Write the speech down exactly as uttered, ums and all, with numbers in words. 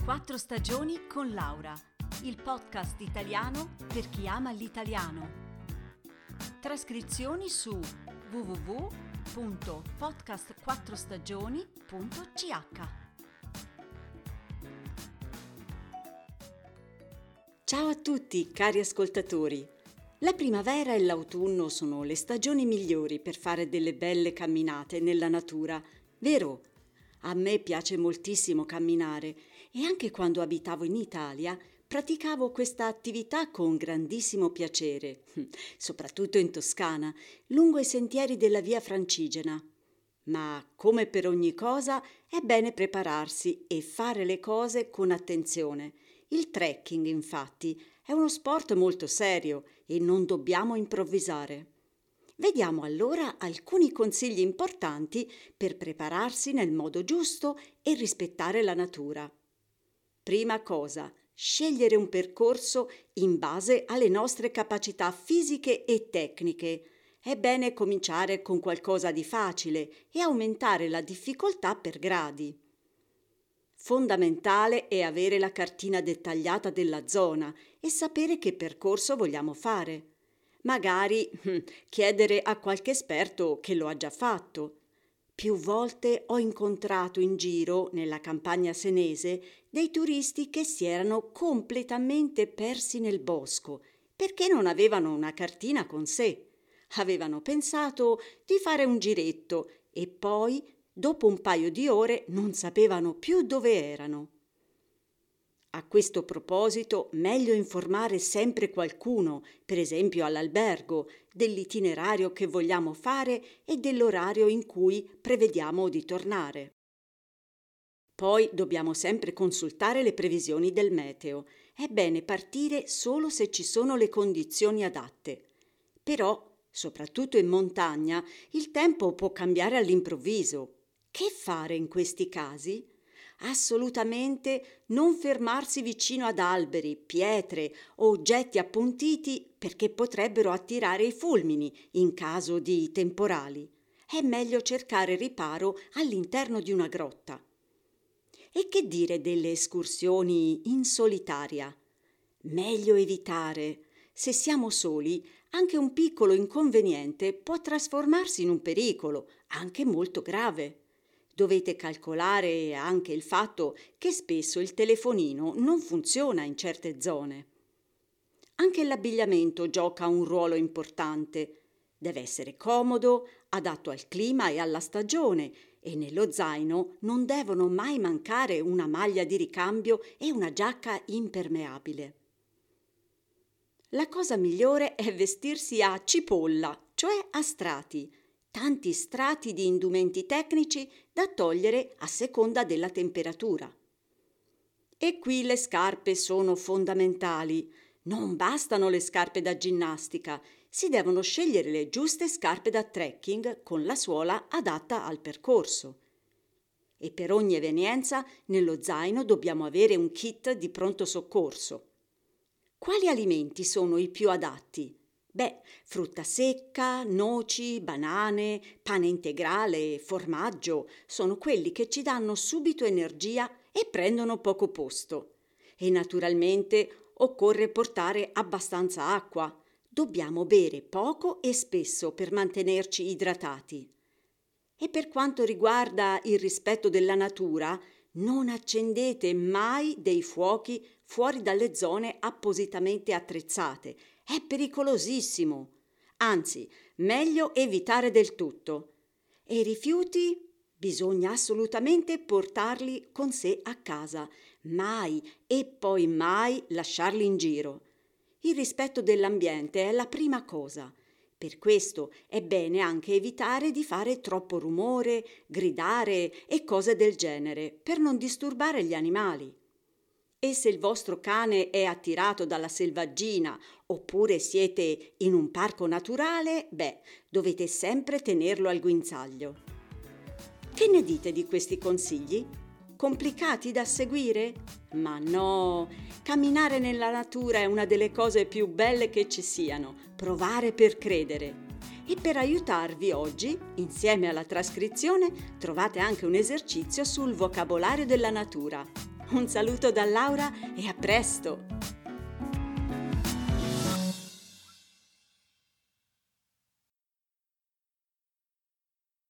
Quattro stagioni con Laura, il podcast italiano per chi ama l'italiano. Trascrizioni su w w w punto podcast quattro stagioni punto c h. Ciao a tutti, cari ascoltatori. La primavera e l'autunno sono le stagioni migliori per fare delle belle camminate nella natura, vero? A me piace moltissimo camminare e anche quando abitavo in Italia praticavo questa attività con grandissimo piacere, soprattutto in Toscana, lungo i sentieri della Via Francigena. Ma come per ogni cosa è bene prepararsi e fare le cose con attenzione. Il trekking, infatti, è uno sport molto serio e non dobbiamo improvvisare. Vediamo allora alcuni consigli importanti per prepararsi nel modo giusto e rispettare la natura. Prima cosa, scegliere un percorso in base alle nostre capacità fisiche e tecniche. È bene cominciare con qualcosa di facile e aumentare la difficoltà per gradi. Fondamentale è avere la cartina dettagliata della zona e sapere che percorso vogliamo fare. Magari hm, chiedere a qualche esperto che lo ha già fatto. Più volte ho incontrato in giro, nella campagna senese, dei turisti che si erano completamente persi nel bosco perché non avevano una cartina con sé. Avevano pensato di fare un giretto e poi, dopo un paio di ore, non sapevano più dove erano. A questo proposito, meglio informare sempre qualcuno, per esempio all'albergo, dell'itinerario che vogliamo fare e dell'orario in cui prevediamo di tornare. Poi dobbiamo sempre consultare le previsioni del meteo. È bene partire solo se ci sono le condizioni adatte. Però, soprattutto in montagna, il tempo può cambiare all'improvviso. Che fare in questi casi? Assolutamente non fermarsi vicino ad alberi, pietre o oggetti appuntiti perché potrebbero attirare i fulmini in caso di temporali. È meglio cercare riparo all'interno di una grotta. E che dire delle escursioni in solitaria? Meglio evitare. Se siamo soli, anche un piccolo inconveniente può trasformarsi in un pericolo, anche molto grave. Dovete calcolare anche il fatto che spesso il telefonino non funziona in certe zone. Anche l'abbigliamento gioca un ruolo importante. Deve essere comodo, adatto al clima e alla stagione e nello zaino non devono mai mancare una maglia di ricambio e una giacca impermeabile. La cosa migliore è vestirsi a cipolla, cioè a strati. Tanti strati di indumenti tecnici da togliere a seconda della temperatura. E qui le scarpe sono fondamentali. Non bastano le scarpe da ginnastica, si devono scegliere le giuste scarpe da trekking con la suola adatta al percorso. E per ogni evenienza nello zaino dobbiamo avere un kit di pronto soccorso. Quali alimenti sono i più adatti? Beh, frutta secca, noci, banane, pane integrale, formaggio sono quelli che ci danno subito energia e prendono poco posto. E naturalmente occorre portare abbastanza acqua. Dobbiamo bere poco e spesso per mantenerci idratati. E per quanto riguarda il rispetto della natura, non accendete mai dei fuochi fuori dalle zone appositamente attrezzate. È pericolosissimo. Anzi, meglio evitare del tutto. E i rifiuti? Bisogna assolutamente portarli con sé a casa. Mai e poi mai lasciarli in giro. Il rispetto dell'ambiente è la prima cosa. Per questo è bene anche evitare di fare troppo rumore, gridare e cose del genere per non disturbare gli animali. E se il vostro cane è attirato dalla selvaggina oppure siete in un parco naturale, beh, dovete sempre tenerlo al guinzaglio. Che ne dite di questi consigli? Complicati da seguire? Ma no, camminare nella natura è una delle cose più belle che ci siano, provare per credere. E per aiutarvi oggi, insieme alla trascrizione, trovate anche un esercizio sul vocabolario della natura. Un saluto da Laura e a presto!